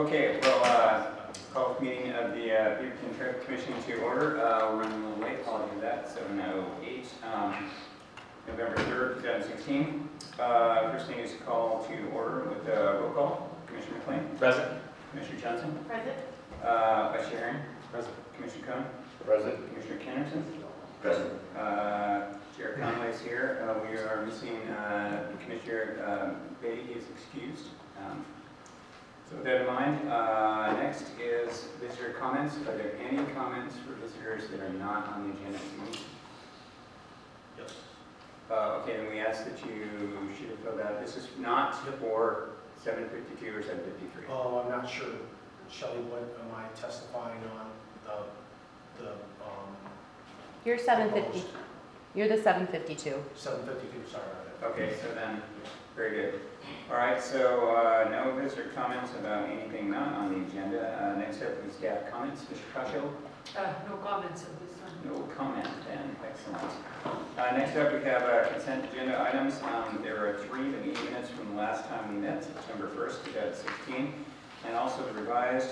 Okay, well, call the meeting of the Beaverton Traffic Commission to order. We're running a little late, apologies for that, 7:08, November 3rd, 2016. First thing is call to order with roll call. Commissioner McLean. Present. Commissioner Johnson. Present. Vice Chair Herring. Present. Commissioner Cohen. Present. Commissioner Kennerson. Present. Chair Conway is here. We are missing Commissioner Beatty. He is excused. So with that in mind, next is visitor comments. Are there any comments for visitors that are not on the agenda tonight? Yes. Okay, then we ask that you should have filled out. This is not for 752 or 753. Oh, I'm not sure. Shelley, what am I testifying on? You're 750. proposed You're the 752. 752, sorry about that. Okay, so then, very good. All right, so no visitor comments about anything not on the agenda. Next up is staff comments. Mr. Cauchill? No comments at this time. No comment then. Excellent. Next up, we have consent agenda items. There are 3, the meeting minutes from the last time we met, September 1st, 2016, and also the revised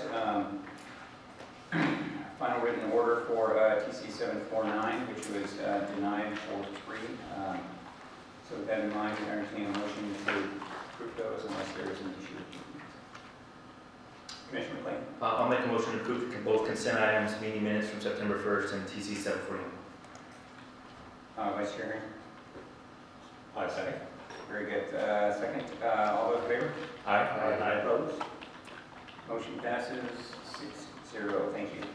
final written order for TC 749, which was denied for 3. So with that in mind, we entertain a motion to approve those unless there is an issue. Commissioner McLean. I'll make a motion to approve both consent items, meeting minutes from September 1st and TC 741. Vice Chair Herring. Second. Very good. Second. All those in favor? Aye. Opposed? Motion passes 6-0. Thank you.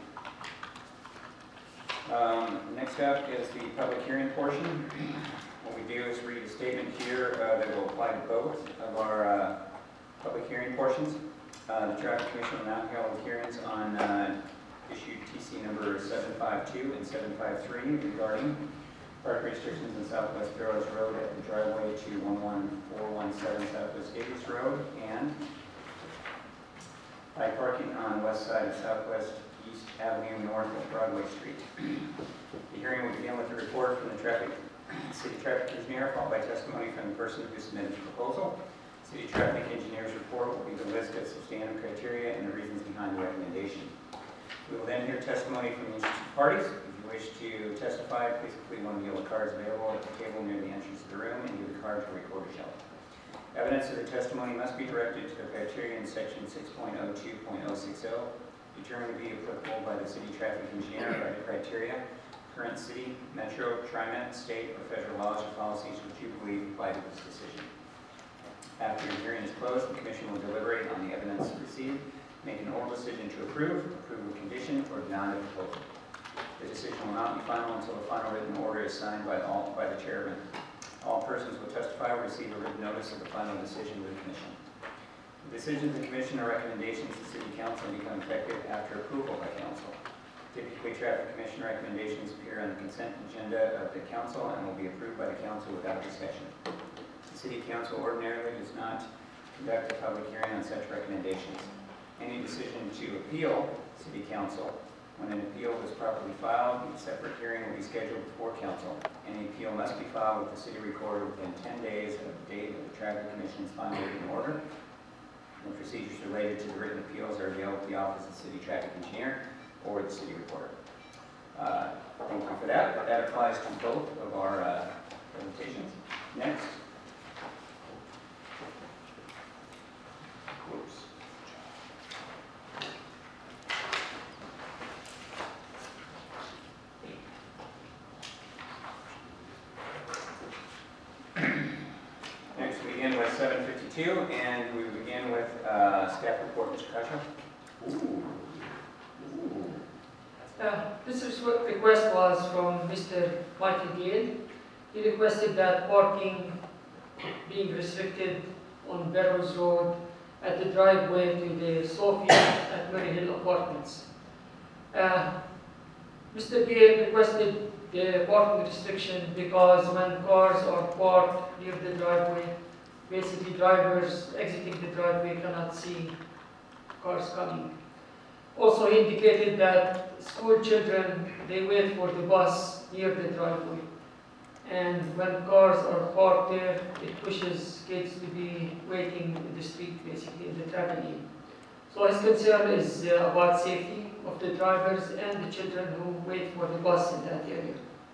Next up is the public hearing portion. What we do is read a statement here that will apply to both of our public hearing portions. The Traffic Commission will now hold hearings on issue TC number 752 and 753 regarding park restrictions in Southwest Barrows Road at the driveway to 11417 Southwest Davies Road and by parking on the west side of Southwest East Avenue north of Broadway Street. The hearing will begin with a report from the City Traffic Engineer, followed by testimony from the person who submitted the proposal. City Traffic Engineer's report will be the list of substantive criteria and the reasons behind the recommendation. We will then hear testimony from the interested parties. If you wish to testify, please complete one of the yellow cards available at the table near the entrance of the room and give the card to a recorder shelf. Evidence of the testimony must be directed to the criteria in section 6.02.060, determined to be applicable by the City Traffic Engineer by the criteria, current city, metro, TriMet, state, or federal laws or policies which you believe apply to this decision. After the hearing is closed, the Commission will deliberate on the evidence received, make an oral decision to approve with condition, or deny the proposal. The decision will not be final until the final written order is signed by the chairman. All persons who will testify will receive a written notice of the final decision of the Commission. The decisions of the Commission or recommendations to City Council become effective after approval by Council. Typically, Traffic Commission recommendations appear on the consent agenda of the Council and will be approved by the Council without discussion. The City Council ordinarily does not conduct a public hearing on such recommendations. Any decision to appeal City Council, when an appeal is properly filed, a separate hearing will be scheduled before Council. Any appeal must be filed with the City Recorder within 10 days of the date of the Traffic Commission's final written order. The procedures related to the written appeals are available at the Office of the City Traffic Engineer or the City Recorder. Thank you for that. That applies to both of our presentations. Next. Whoops. Next, we begin with 752, and we begin with staff report. Mr. Cauchill. This request was from Mr. Michael Gale. He requested that parking being restricted on Barrows Road at the driveway to the Sophia at Murray Hill Apartments. Mr. Gale requested the parking restriction because when cars are parked near the driveway, basically drivers exiting the driveway cannot see cars coming. Also indicated that school children, they wait for the bus near the driveway. And when cars are parked there, it pushes kids to be waiting in the street, basically in the traffic lane. So his concern is about safety of the drivers and the children who wait for the bus in that area.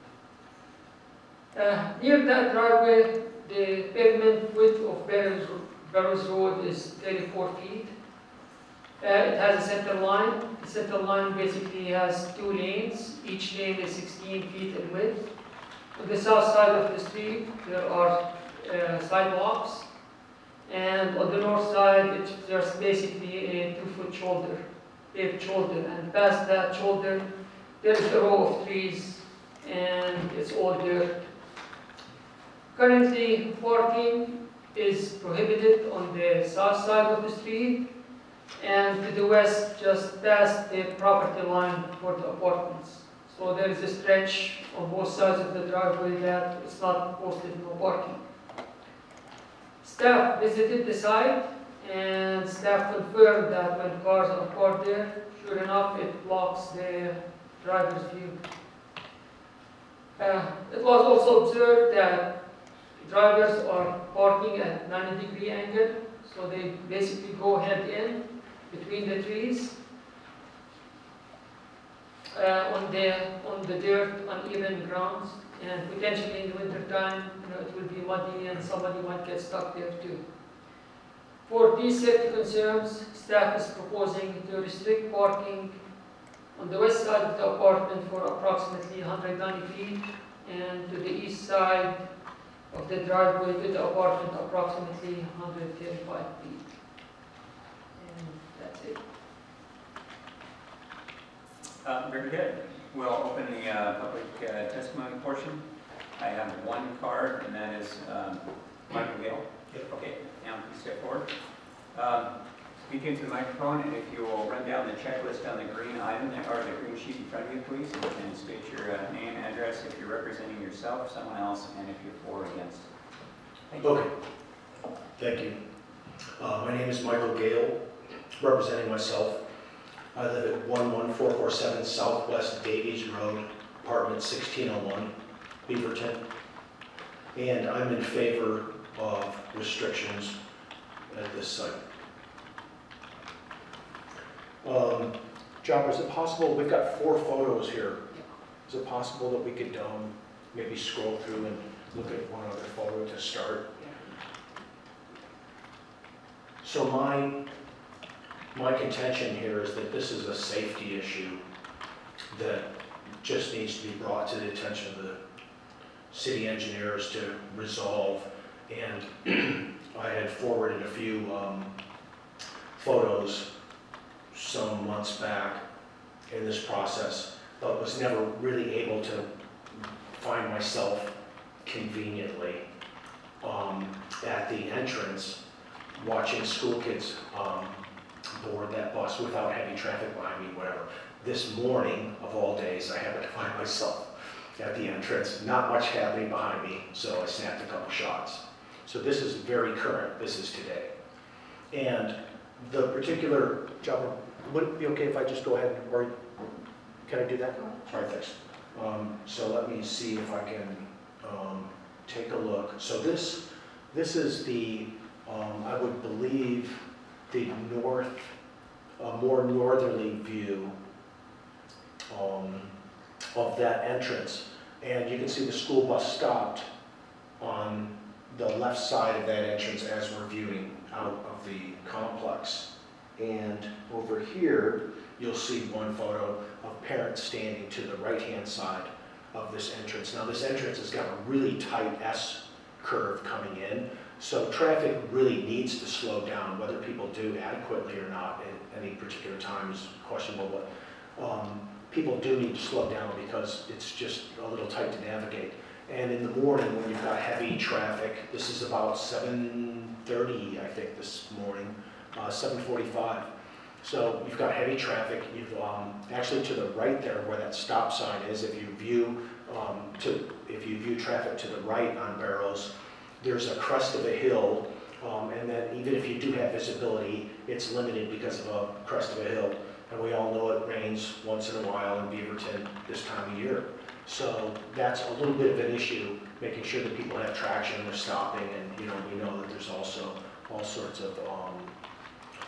Near that driveway, the pavement width of Barrows Road is 34 feet. It has a center line. The center line basically has 2 lanes. Each lane is 16 feet in width. On the south side of the street, there are sidewalks. And on the north side, it's just basically a 2-foot shoulder, paved shoulder. And past that shoulder, there is a row of trees, and it's all dirt. Currently, parking is prohibited on the south side of the street, and to the west, just past the property line for the apartments. So there is a stretch on both sides of the driveway that it's not posted no parking. Staff visited the site, and staff confirmed that when cars are parked there, sure enough, it blocks the driver's view. It was also observed that drivers are parking at 90-degree angle, so they basically go head in between the trees on the dirt, uneven grounds, and potentially in the winter time, it will be muddy and somebody might get stuck there too. For these safety concerns, staff is proposing to restrict parking on the west side of the apartment for approximately 190 feet, and to the east side of the driveway to the apartment approximately 135 feet. And that's it. Very good. We'll open the public testimony portion. I have one card, and that is Michael Gale. Okay, now please step forward. Speak into the microphone, and if you will run down the checklist on the green item, or the green sheet in front of you, please, and state your name, address, if you're representing yourself, someone else, and if you're for or against. Thank you. Okay, thank you. My name is Michael Gale, representing myself. I live at 11447 Southwest Davies Road, apartment 1601, Beaverton. And I'm in favor of restrictions at this site. John, is it possible, we've got 4 photos here. Is it possible that we could maybe scroll through and look at one other photo to start? So my contention here is that this is a safety issue that just needs to be brought to the attention of the city engineers to resolve. And I had forwarded a few photos some months back in this process, but was never really able to find myself conveniently at the entrance watching school kids board that bus without heavy traffic behind me, whatever. This morning, of all days, I happened to find myself at the entrance, not much happening behind me, so I snapped a couple shots. So this is very current, this is today. And the particular, John, would it be okay if I just go ahead, or can I do that? All right, thanks. So let me see if I can take a look. So this is the, I would believe, the more northerly view of that entrance. And you can see the school bus stopped on the left side of that entrance as we're viewing out of the complex. And over here, you'll see one photo of parents standing to the right-hand side of this entrance. Now this entrance has got a really tight S-curve coming in, so traffic really needs to slow down. Whether people do adequately or not at any particular time is questionable, but people do need to slow down because it's just a little tight to navigate. And in the morning when you've got heavy traffic, this is about 7:30, I think, this morning, 7:45. So you've got heavy traffic. You've actually to the right there where that stop sign is, if you view traffic to the right on Barrows, there's a crest of a hill, and then even if you do have visibility, it's limited because of a crest of a hill. And we all know it rains once in a while in Beaverton this time of year. So that's a little bit of an issue, making sure that people have traction, they're stopping, and we know that there's also all sorts of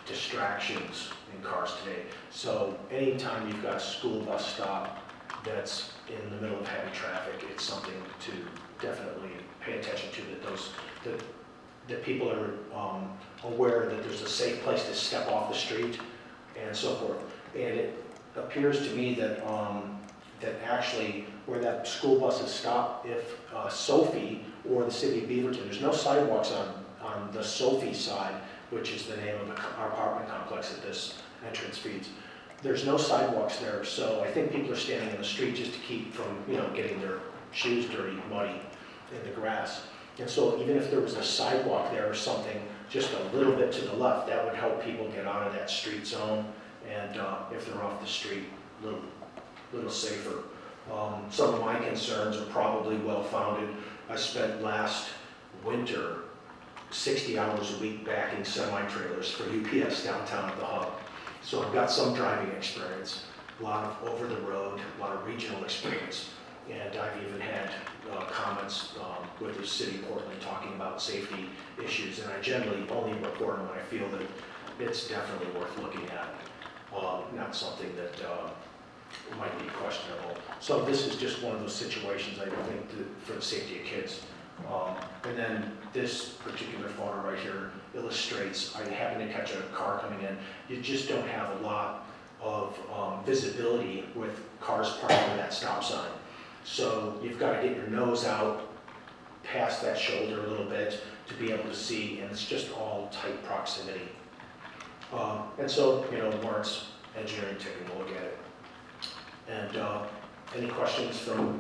distractions in cars today. So anytime you've got a school bus stop that's in the middle of heavy traffic, it's something to definitely pay attention to, that people are aware that there's a safe place to step off the street and so forth. And it appears to me that that actually where that school bus is stopped, if Sophie or the city of Beaverton, there's no sidewalks on the Sophie side, which is the name of our apartment complex that this entrance feeds. There's no sidewalks there, so I think people are standing in the street just to keep from, getting their shoes dirty, muddy in the grass. And so even if there was a sidewalk there or something, just a little bit to the left, that would help people get out of that street zone. And if they're off the street, a little safer. Some of my concerns are probably well-founded. I spent last winter 60 hours a week backing semi-trailers for UPS downtown at the hub. So I've got some driving experience, a lot of over-the-road, a lot of regional experience. And I've even had comments with the city of Portland talking about safety issues. And I generally only report them when I feel that it's definitely worth looking at, not something that might be questionable. So this is just one of those situations I think for the safety of kids. And then this particular photo right here illustrates, I happened to catch a car coming in. You just don't have a lot of visibility with cars parked on that stop sign. So you've got to get your nose out past that shoulder a little bit to be able to see, and it's just all tight proximity. And so, warrants engineering taking a look at it. And any questions from?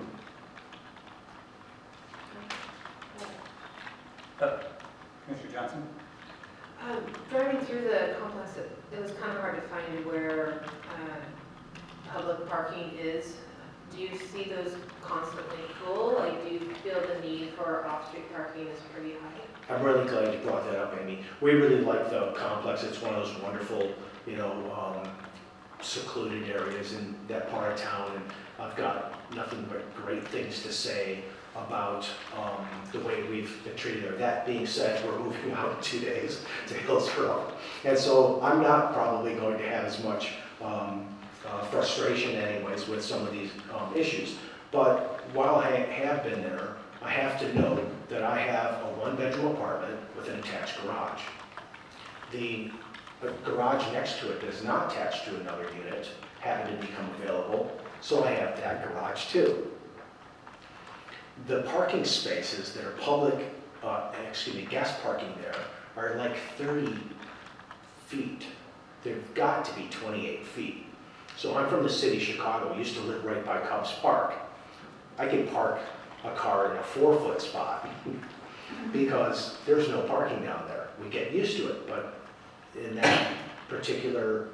Commissioner Johnson? Driving through the complex, it was kind of hard to find where public parking is. Do you see those constantly full? Like, do you feel the need for off-street parking is pretty high? I'm really glad you brought that up, Amy. We really like the complex. It's one of those wonderful, secluded areas in that part of town, and I've got nothing but great things to say about the way we've been treated there. That being said, we're moving out in 2 days to Hillsborough, and so I'm not probably going to have as much frustration anyways with some of these issues. But while I have been there, I have to note that I have a one-bedroom apartment with an attached garage. The garage next to it is not attached to another unit, happened to become available, so I have that garage too. The parking spaces that are public, gas parking there are like 30 feet. They've got to be 28 feet. So I'm from the city of Chicago, used to live right by Cubs Park. I can park a car in a 4-foot spot because there's no parking down there. We get used to it, but in that particular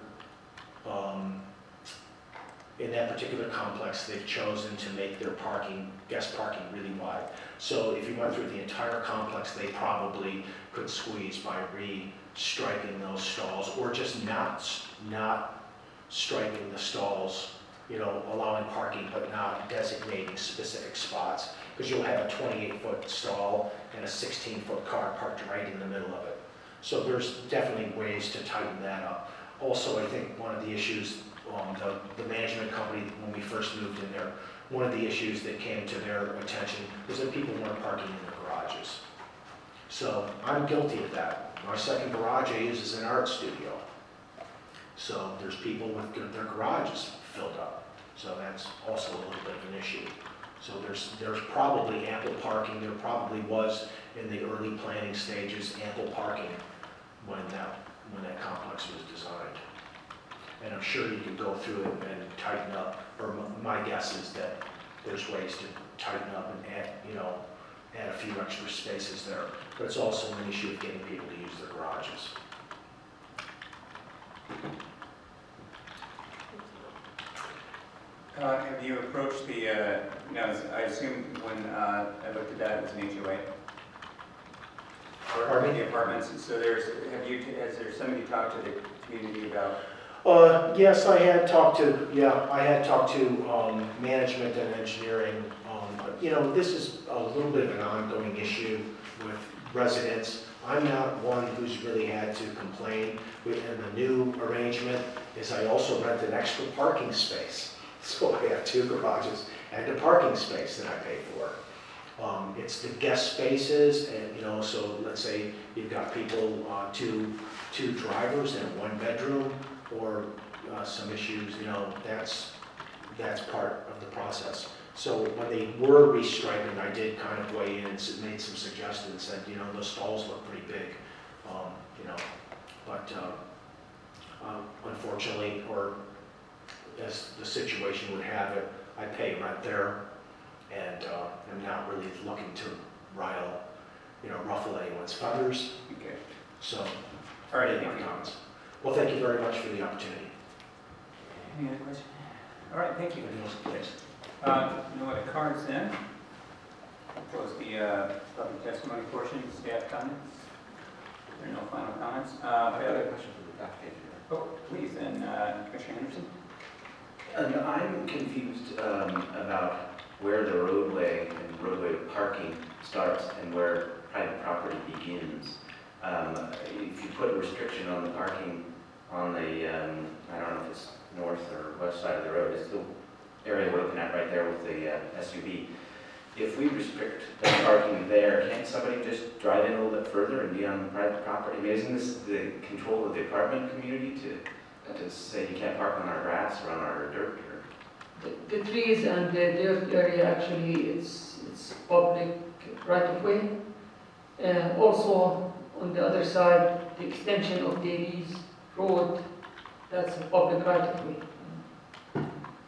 complex, they've chosen to make their guest parking really wide. So if you went through the entire complex, they probably could squeeze by re-striping those stalls, or just not striping the stalls, allowing parking but not designating specific spots, because you'll have a 28-foot stall and a 16-foot car parked right in the middle of it. So there's definitely ways to tighten that up. Also, I think one of the issues, the management company, when we first moved in there, one of the issues that came to their attention was that people weren't parking in the garages. So I'm guilty of that. My second garage I use as an art studio. So there's people with their garages filled up. So that's also a little bit of an issue. So there's probably ample parking. There probably was in the early planning stages ample parking when that complex was designed. And I'm sure you can go through it and tighten up, or my guess is that there's ways to tighten up and add a few extra spaces there. But it's also an issue of getting people to use their garages. Have you approached I assume when I looked at that, it was an HOA? Pardon me? The apartments, so has there somebody talked to the community about? Yes, I had talked to management and engineering this is a little bit of an ongoing issue with residents. I'm not one who's really had to complain. And the new arrangement is I also rent an extra parking space. So I have 2 garages and a parking space that I pay for. It's the guest spaces, and so let's say you've got people, two drivers and 1 bedroom, or some issues, that's part of the process. So when they were restriping, I did kind of weigh in and made some suggestions, said, those stalls look pretty big, but unfortunately, or as the situation would have it, I pay rent there, and I'm not really looking to ruffle anyone's feathers. Okay. So, All right, any thank more you. comments? Well, thank you very much for the opportunity. Any other questions? All right, thank you. Anyone else, please? No other cards then. Close the public testimony portion, staff comments. There are no final comments. I've got a question for the application. Oh, please, then, Commissioner Henderson. I'm confused about where the roadway and roadway parking starts and where private property begins. If you put a restriction on the parking on the, I don't know if it's north or west side of the road, it's the area we're looking at right there with the SUV. If we restrict the parking there, can't somebody just drive in a little bit further and be on private property? I mean, isn't this the control of the apartment community to say you can't park on our grass or on our dirt? The trees and the dirt area, actually, it's public right of way. Also, on the other side, the extension of Davies Road, that's a public right of way.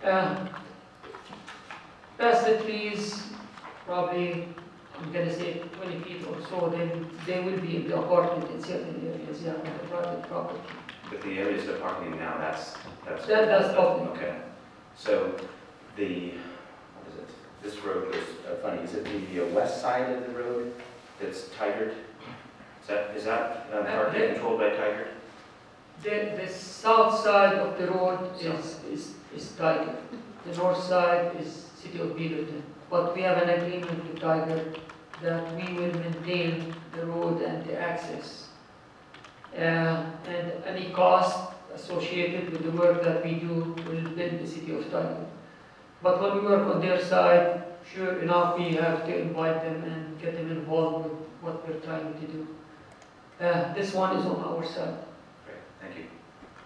Past the trees, probably, I'm gonna say 20 feet or so, then they will be in the apartment in certain areas, on the private property. But the areas they're parking in now, that's public. Okay. So what is it? This road is funny. Is it the west side of the road that's Tigard? Is that parking controlled by Tigard? The south side of the road is Tiger. The north side is City of Beaverton. But we have an agreement with Tiger that we will maintain the road and the access. And any cost associated with the work that we do will bill the City of Tiger. But when we work on their side, sure enough, we have to invite them and get them involved with what we're trying to do. This one is on our side. Great, thank you.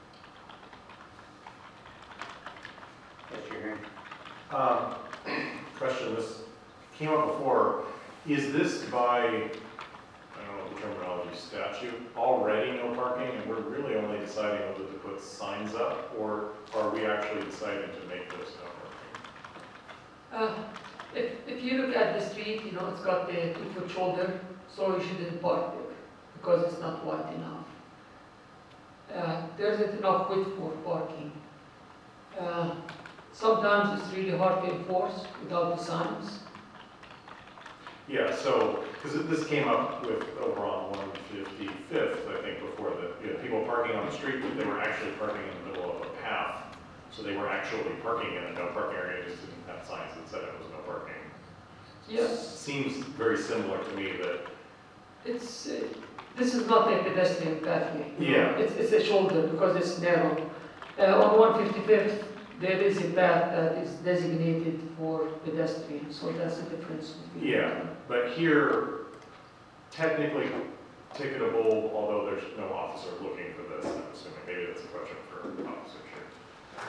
Yes, you're hearing. Question, this came up before. Is this by, I don't know the terminology, statute, already no parking, and we're really only deciding whether to put signs up, or are we actually deciding to make this no parking? If you look at the street, it's got the 2-foot shoulder, so you shouldn't park there because it's not wide enough. There isn't enough width for parking. Sometimes it's really hard to enforce without the signs. Yeah, so, because this came up with over on 155th, I think, before, that you had people parking on the street, but they were actually parking in the middle of a path. So they were actually parking in a no parking area, just didn't have signs that said it was no parking. Yes. Seems very similar to me that, This is not a pedestrian pathway. Yeah. It's a shoulder because it's narrow. On 155th, there is a path that is designated for pedestrians, so that's the difference. yeah, but here, technically ticketable, although there's no officer looking for this, I'm assuming. Maybe that's a question for Officer Shear.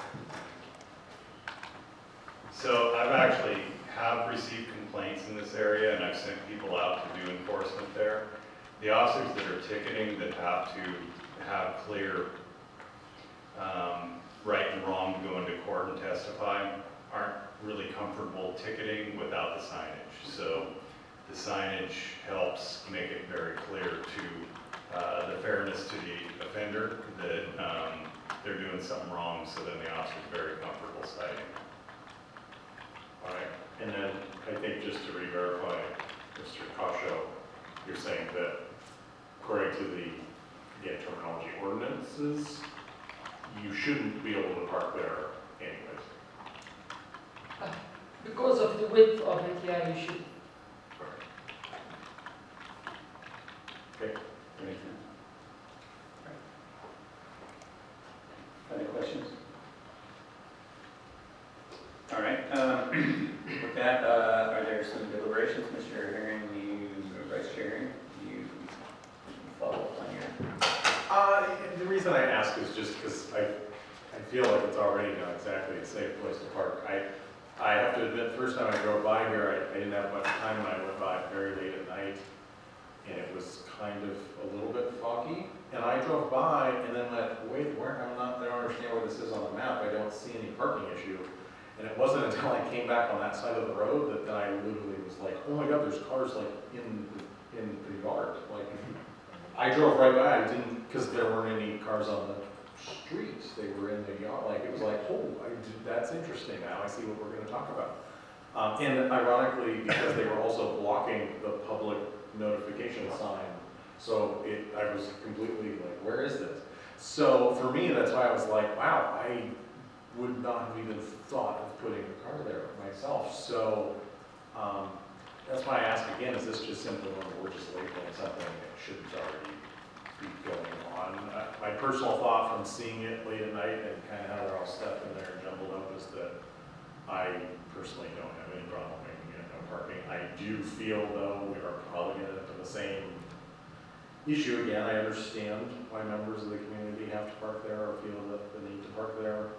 So I've actually have received complaints in this area, and I've sent people out to do enforcement there. The officers that are ticketing that have to have clear right and wrong to go into court and testify aren't really comfortable ticketing without the signage. So the signage helps make it very clear to the fairness to the offender that they're doing something wrong, so then the officer's very comfortable citing. All right, and then I think just to re-verify, Mr. Cascio, you're saying that according to the, again, terminology ordinances, you shouldn't be able to park there anyways. Because of the width of it, yeah, you should. That makes sense. Other questions? All right, with that, are there some deliberations, Mr. Herring, you, or Vice Chair, you follow up on your? The reason I ask is just because I feel like it's already not exactly a safe place to park. I have to admit, the first time I drove by here, I didn't have much time, and I went by very late at night, and it was kind of a little bit foggy. And I drove by and then went, wait, where, I don't understand where this is on the map, I don't see any parking issue. And it wasn't until I came back on that side of the road that then I literally was like, oh my God, there's cars like in the yard. Like, I drove right by, I didn't, because there weren't any cars on the streets, they were in the yard. Like, it was like, oh, that's interesting, now I see what we're gonna talk about. And ironically, because they were also blocking the public notification sign, so I was completely like, where is this? So for me, that's why I was like, wow, I would not have even thought of putting a car there myself. So that's why I ask again, is this just simply when we're just labeling something that shouldn't already be going on? My personal thought from seeing it late at night and kind of how they're all stuffed in there and jumbled up is that I personally don't have any problem making it no parking. I do feel though we are probably going to end up in the same issue again. I understand why members of the community have to park there or feel the need to park there.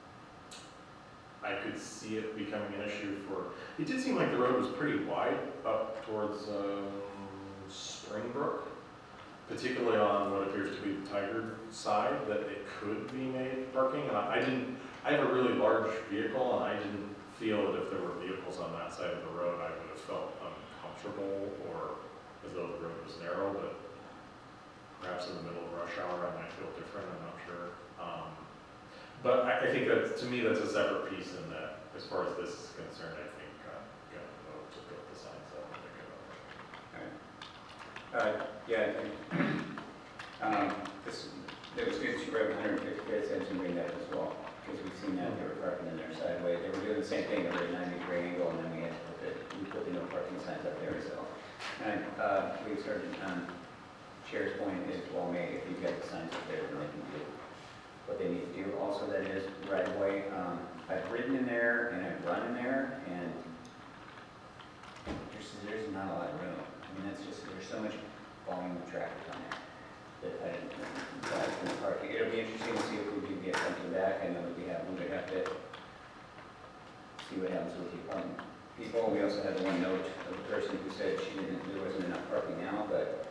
I could see it becoming an issue it did seem like the road was pretty wide up towards Springbrook, particularly on what appears to be the Tiger side, that it could be made parking. And I have a really large vehicle, and I didn't feel that if there were vehicles on that side of the road, I would have felt uncomfortable or as though the road was narrow, but perhaps in the middle of rush hour I might feel different, I'm not sure. But I think that, to me, that's a separate piece in that, as far as this is concerned, I think I'm going to vote to put the signs up and think about it. Yeah, I think, that was good, you wrote 150 kids, I didn't read that as well, because we've seen that, they were parking in their sideway, they were doing the same thing, they were at a 90-degree angle, and then we put the no parking signs up there, so. And we started, Chair's point is well made, if you've got the signs up there, then they can do what they need to do. Also, that is right away. I've ridden in there and I've run in there, and there's not a lot of room. I mean, that's just, there's so much volume of traffic on there that I didn't think the parking. It'll be interesting to see if we can get something back. I know that we have to see what happens with the apartment people. We also had one note of the person who said there wasn't enough parking now, but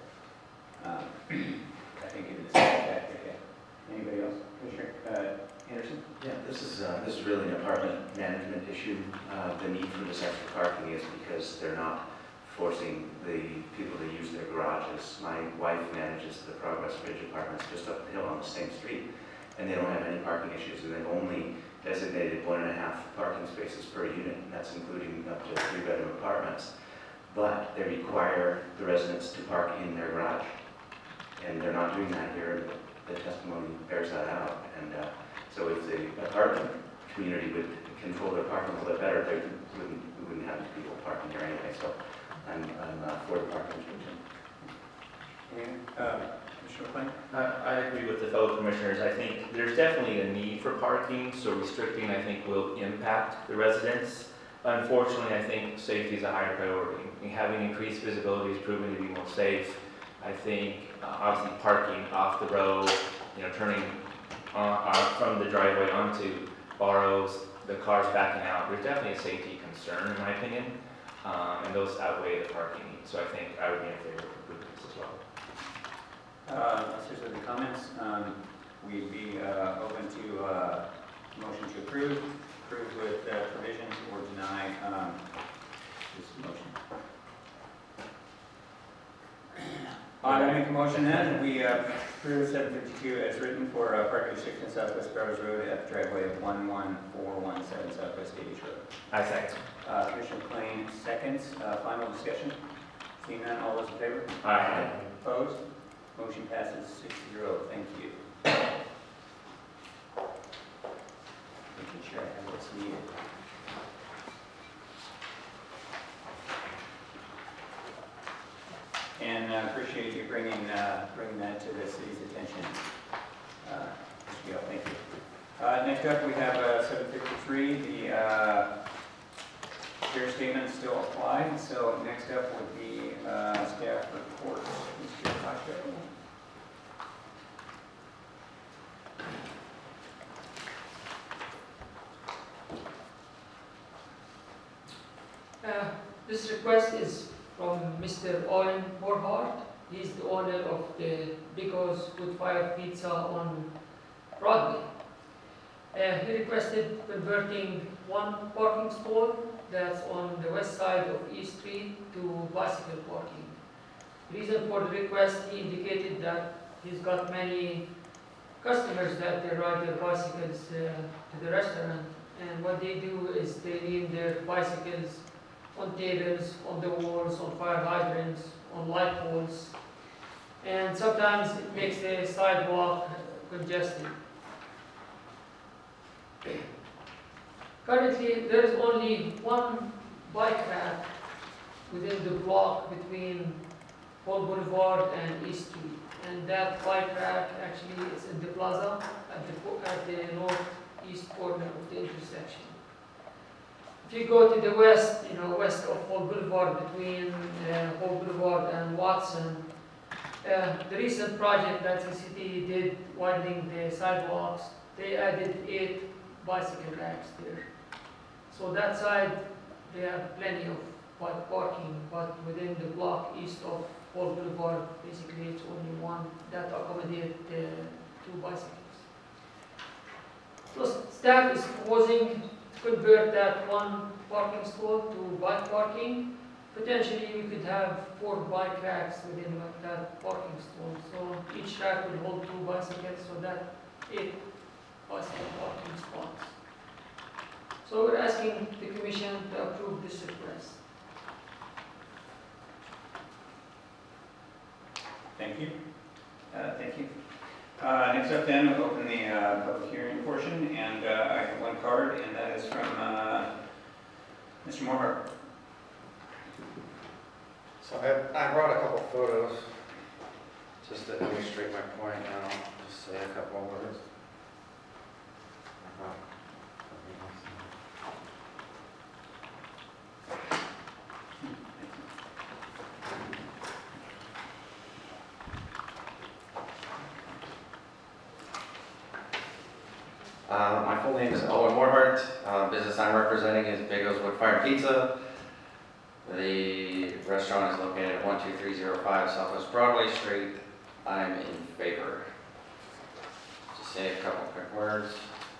I think it is a factor. Yeah. Anybody else? Commissioner Anderson? Yeah, this is really an apartment management issue. The need for this extra parking is because they're not forcing the people to use their garages. My wife manages the Progress Ridge Apartments just up the hill on the same street, and they don't have any parking issues, and they've only designated 1.5 parking spaces per unit, and that's including up to 3-bedroom apartments. But they require the residents to park in their garage, and they're not doing that here. The testimony bears that out, and so if the apartment community would control their parking a little bit better, we wouldn't have people parking there anyway. So I'm for the parking restriction. Commissioner Klein? I agree with the fellow commissioners. I think there's definitely a need for parking, so restricting, I think, will impact the residents. Unfortunately, I think safety is a higher priority. Having increased visibility is proven to be more safe. I think obviously parking off the road, turning from the driveway onto Barrows, the cars backing out, there's definitely a safety concern in my opinion, and those outweigh the parking needs. So I think I would be in favor of approving this as well. Unless there's other comments, we'd be open to motion to approve with provisions, or deny this motion. I make a motion then, we approve 752 as written for parking restriction Southwest Barrows Road at the driveway of 11417 Southwest Davies Road. I second. Commissioner Klein seconds. Final discussion. Seeing none, all those in favor? Aye. Opposed? Motion passes 6-0. Thank you. Making sure I have what's needed. and appreciate you bringing that to the city's attention. Mr. Gill, thank you. Next up, we have 753. The chair statement still applied, so next up would be staff reports. Mr. Pacheco. This request is from Mr. Owen Borhardt. He's the owner of the Bigos Wood Fire Pizza on Broadway. He requested converting one parking stall that's on the west side of East Street to bicycle parking. Reason for the request, he indicated that he's got many customers that they ride their bicycles to the restaurant, and what they do is they leave their bicycles on tables, on the walls, on fire hydrants, on light poles, and sometimes it makes the sidewalk congested. Currently, there is only one bike rack within the block between Paul Boulevard and East Street, and that bike rack actually is in the plaza at the northeast corner of the intersection. If you go to the west, west of Paul Boulevard, between Paul Boulevard and Watson, the recent project that the city did widening the sidewalks, they added 8 bicycle racks there. So that side, they have plenty of bike parking, but within the block east of Paul Boulevard, basically it's only one that accommodates 2 bicycles. So staff is proposing to convert that one parking stall to bike parking. Potentially we could have 4 bike racks within that parking stall. So each rack will hold 2 bicycles, so that 8 bicycle parking spots. So we're asking the Commission to approve this request. Thank you. Thank you. Next up then, we'll open the public hearing portion, and I have one card, and that is from Mr. Moore. So I brought a couple photos just to illustrate my point, and I'll just say a couple words. My full name is Owen Morhart. Business I'm representing is Bigos Wood Fire Pizza. The restaurant is located at 12305 Southwest Broadway Street. I'm in favor. Just say a couple quick words.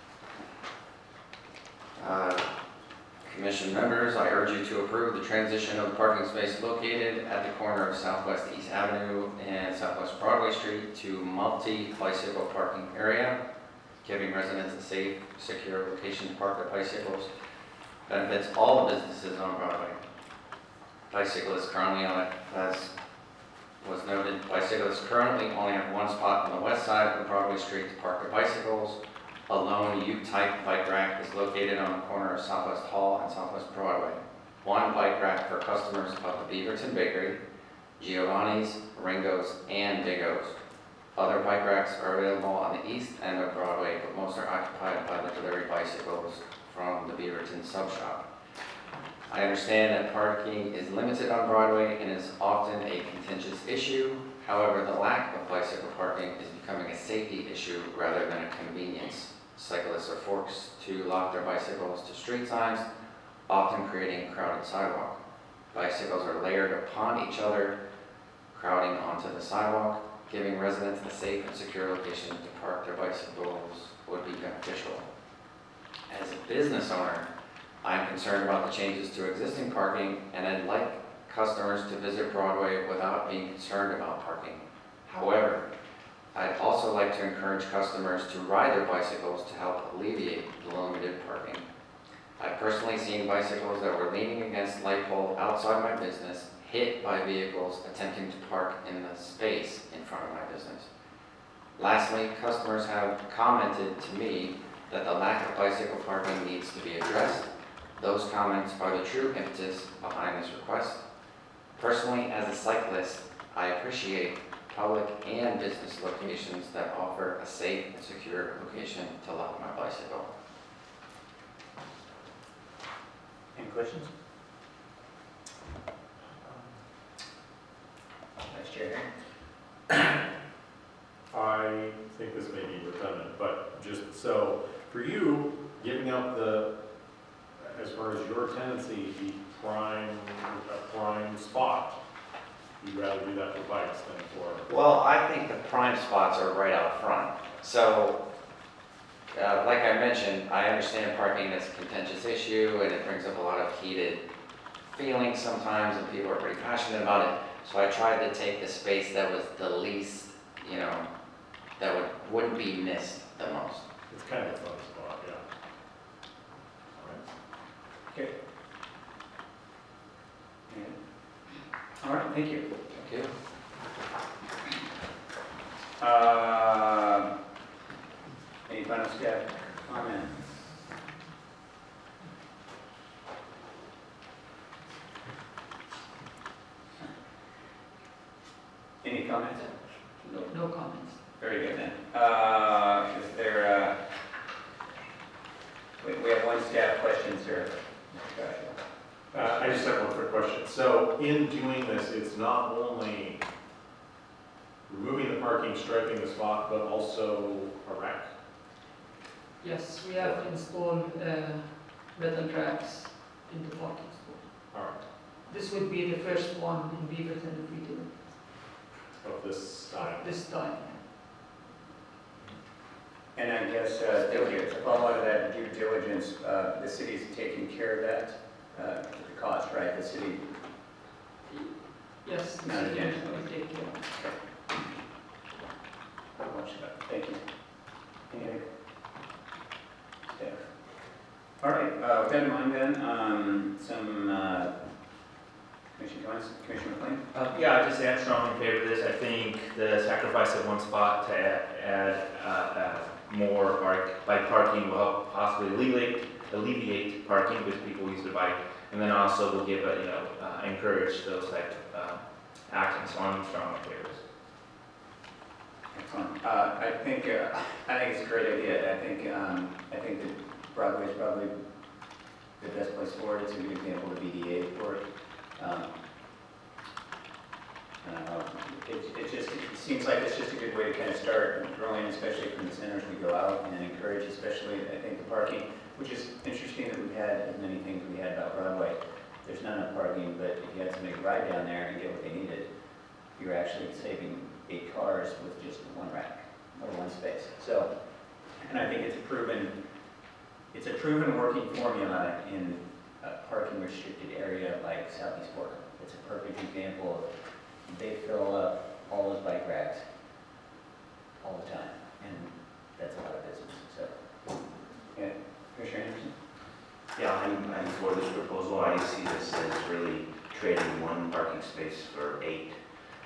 Commission members, I urge you to approve the transition of the parking space located at the corner of Southwest East Avenue and Southwest Broadway Street to multi-bicycle parking area, giving residents a safe, secure location to park their bicycles. Benefits all the businesses on Broadway. Bicyclists currently as was noted, bicyclists currently only have one spot on the west side of the Broadway Street to park their bicycles. A lone U-type bike rack is located on the corner of Southwest Hall and Southwest Broadway. One bike rack for customers of the Beaverton Bakery, Giovanni's, Ringo's, and Bigos. Other bike racks are available on the east end of Broadway, but most are occupied by the delivery bicycles from the Beaverton sub shop. I understand that parking is limited on Broadway and is often a contentious issue. However, the lack of bicycle parking is becoming a safety issue rather than a convenience. Cyclists are forced to lock their bicycles to street signs, often creating a crowded sidewalk. Bicycles are layered upon each other, crowding onto the sidewalk. Giving residents a safe and secure location to park their bicycles would be beneficial. As a business owner, I'm concerned about the changes to existing parking, and I'd like customers to visit Broadway without being concerned about parking. However, I'd also like to encourage customers to ride their bicycles to help alleviate the limited parking. I've personally seen bicycles that were leaning against light pole outside my business hit by vehicles attempting to park in the space in front of my business. Lastly, customers have commented to me that the lack of bicycle parking needs to be addressed. Those comments are the true impetus behind this request. Personally, as a cyclist, I appreciate public and business locations that offer a safe and secure location to lock my bicycle. Any questions? Vice Chair Herring? I think this may be redundant, but just so, for you, giving up the, as far as your tendency, a prime spot, you'd rather do that for bikes than for... Well, I think the prime spots are right out front. So, like I mentioned, I understand parking is a contentious issue and it brings up a lot of heated feelings sometimes and people are pretty passionate about it. So I tried to take the space that was the least, that wouldn't be missed the most. It's kind of a fun spot, yeah. Okay. All right, thank you. Thank you. Any final staff comments? Any comments? No comments. Very good then. Is there, we have one staff question, sir. I just have one quick question. So in doing this, it's not only removing the parking, striping the spot, but also a rack? Yes, we have installed metal tracks in the parking spot. All right, This would be the first one in Beaverton if we do of this style. this time. And I guess, to follow to that due diligence, the city's taking care of that, the cost, right? The city, Yes, the Not city again. will take care of it. thank you. Any other staff? All right, with that in mind then, some commission comments, Commissioner McLean? Yeah, I just am strongly in favor of this. I think the sacrifice of one spot to add more bike parking will help possibly alleviate parking because people use their bike, and then also will give encourage those type of actions. So I'm strongly in favor of this. Excellent. I think it's a great idea. I think that Broadway is probably the best place for it. It's a good example of BDA for it. It seems like it's just a good way to kind of start growing, especially from the centers we go out, and encourage, especially, I think, the parking, which is interesting that we've had as many things we had about Broadway. There's not enough parking, but if you had somebody ride down there and get what they needed, you're actually saving 8 cars with just one rack or one space. So, and I think it's a proven working formula in a parking restricted area like Southeast Florida. It's a perfect example of they fill up all those bike racks all the time, and that's a lot of business. So, yeah, Commissioner Anderson? Yeah, I'm for this proposal. I see this as really trading one parking space for 8.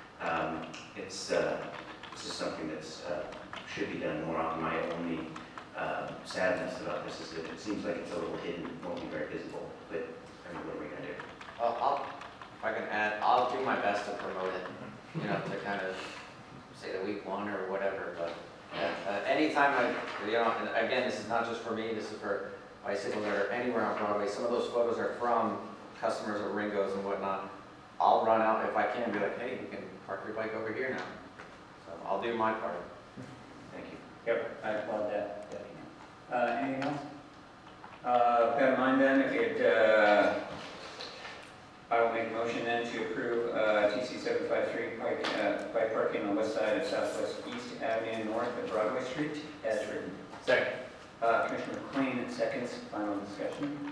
This is something that's should be done more often. My only sadness about this is that it seems like it's a little hidden, won't be very visible, but I mean, what are we gonna do? If I can add, I'll do my best to promote it, to kind of say the week one or whatever, but anytime and again, this is not just for me, this is for bicycles that are anywhere on Broadway. Some of those photos are from customers of Ringo's and whatnot. I'll run out if I can, be like, hey, you can park your bike over here now. So I'll do my part. Thank you. Yep, I applaud that. Anything else? With that in mind then, I will make a motion then to approve TC 753 bike parking on the west side of Southwest East Avenue North of Broadway Street as written. Second. Commissioner McLean, seconds, final discussion.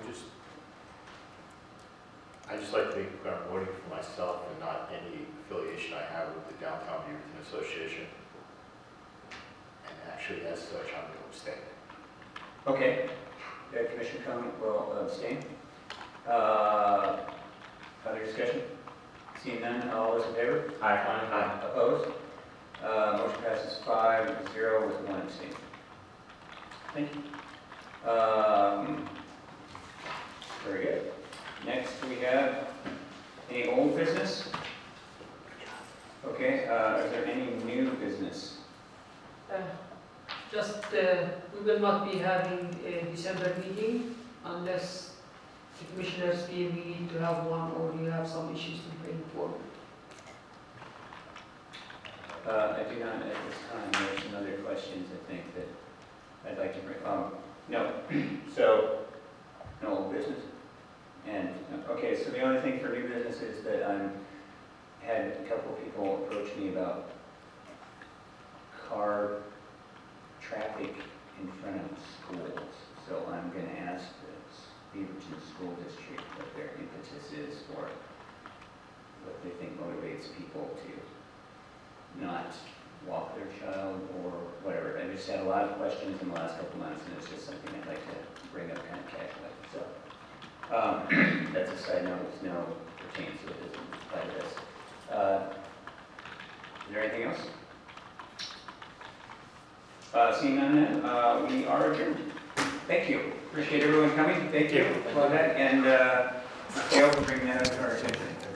I just like to think I'm voting for myself and not any affiliation I have with the Downtown Beaverton Association. And actually, as such, I'm going to abstain. Okay. Commissioner Cohen will abstain. Other discussion? Seeing none, all those in favor? Aye. Opposed? Motion passes 5-0 with 1 abstain. Thank you. Very good. Next, we have any old business? is there any new business? We will not be having a December meeting unless the commissioners feel we need to have one or we have some issues to bring forward. I do not at this time. There's some other questions I think that I'd like to bring. No. So, no old business. And, okay, so the only thing for new business is that had a couple of people approach me about car traffic in front of schools. So I'm going to ask the Beaverton School District what their impetus is for what they think motivates people to not walk their child or whatever. I just had a lot of questions in the last couple months, and it's just something I'd like to bring up kind of casually. So that's a side note. It's no pertains to it, doesn't apply to this. Is there anything else? Seeing none, then we are adjourned. Thank you. Appreciate everyone coming. Thank you. Love that. And Gail will bring that up to our attention.